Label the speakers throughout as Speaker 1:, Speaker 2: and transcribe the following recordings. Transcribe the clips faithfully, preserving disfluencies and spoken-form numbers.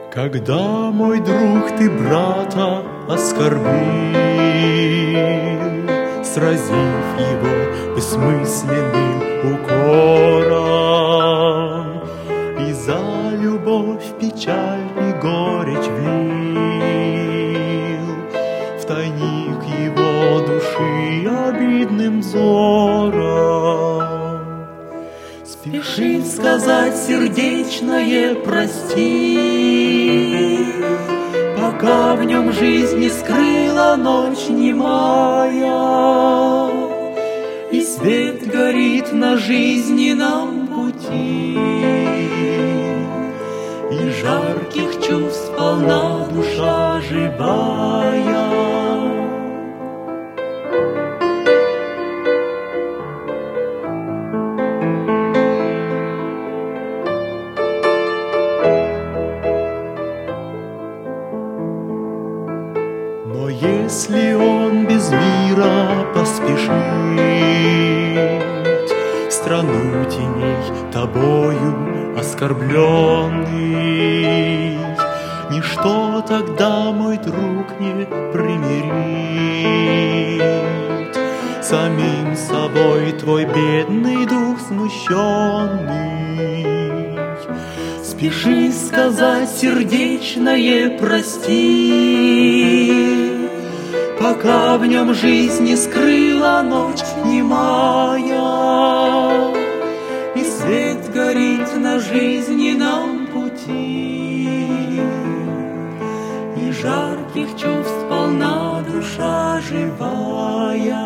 Speaker 1: Когда, мой друг, ты брата оскорбил, сразив его бессмысленным укором, и за любовь печаль и горечь влил в тайник его души обидным взором, спеши сказать сердечное прости, пока в нем жизнь не скрыла ночь немая, и свет горит на жизненном пути, и жарких чувств полна душа живая. Но если он без мира поспешит в страну теней, тобою оскорбленный, ничто тогда, мой друг, не примирит самим собой твой бедный дух смущенный. Спеши сказать сердечное прости, пока в нем жизнь не скрыла ночь немая, и свет горит на жизненном пути, и жарких чувств полна душа живая.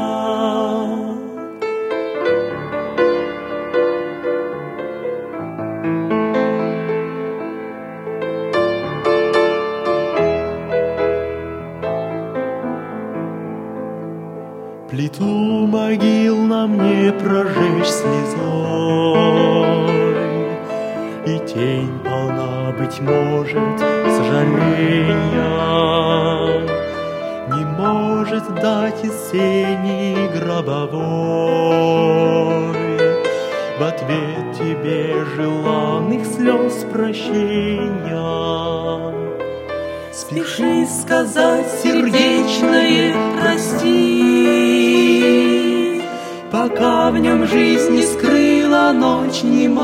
Speaker 1: Плиту могил нам не прожечь слезой, и тень полна, быть может, сожаления, не может дать из сени гробовой в ответ тебе желанных слез прощения. Спеши сказать сердечное прости, пока в нем жизнь не скрыла ночь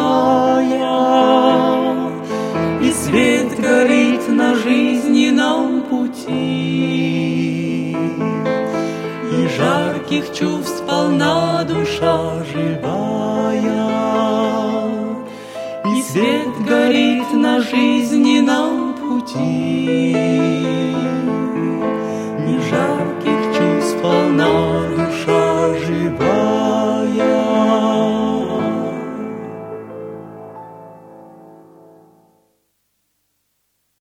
Speaker 1: немая, и свет горит на жизненном пути, и жарких чувств полна душа живая, и свет горит на жизненном пути.